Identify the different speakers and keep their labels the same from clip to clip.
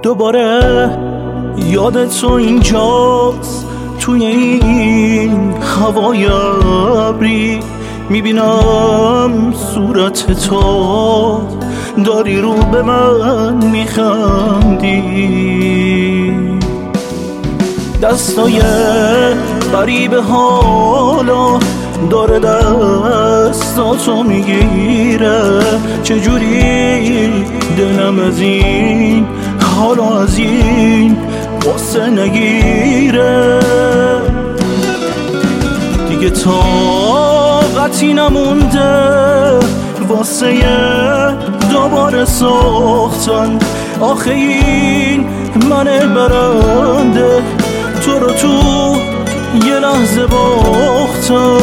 Speaker 1: دوباره یاد تو اینجاست، توی این هوای ابری میبینم صورت تو، داری رو به من میخندی. دستای غریب حالا داره دستاتو میگیره، چجوری دلم از این حالا از این قصه نگیره. دیگه طاقتی نمونده واسه دوباره ساختن، آخه این من برنده تو رو تو یه لحظه باختم.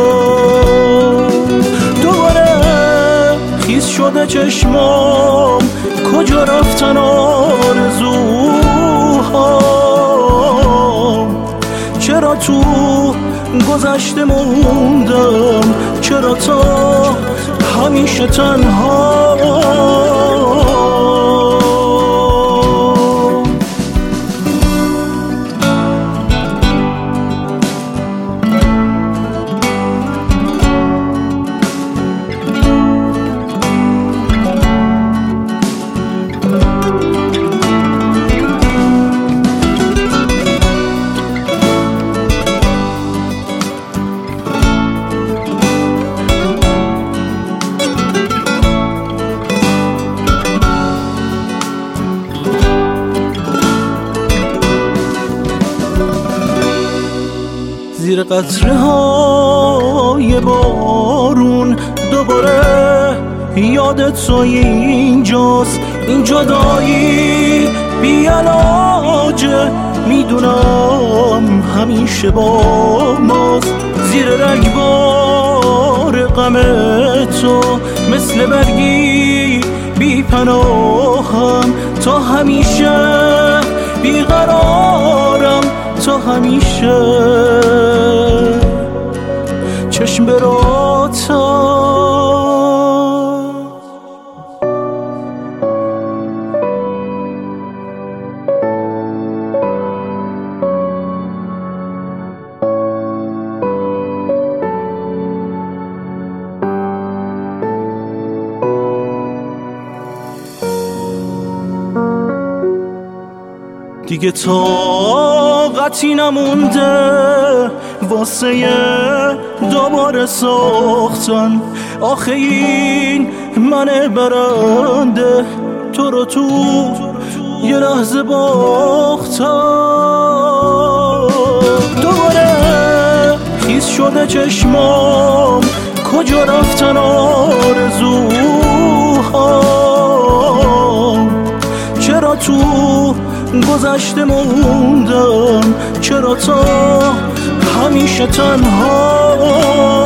Speaker 1: دوباره خیس شده چشمام، کجا رفتن آرزوهام؟ چرا تو گذشته موندم؟ چرا تا همیشه تنها؟ زیر قطره های بارون دوباره یاد تو اینجاست، این جدایی بی علاجه، میدونم همیشه با ماست. زیر رگبار غم تو مثل برگی بی پناهم، تا همیشه بیقرارم، تا همیشه چشم براتم. دیگه طاقتی نمونده واسه دوباره ساختن، آخه این من برنده تو رو تو یه لحظه باختم. دوباره خیس شده چشمام، کجا رفتن آرزوهام؟ چرا تو گذشته موندم؟ چرا تا همیشه تنها؟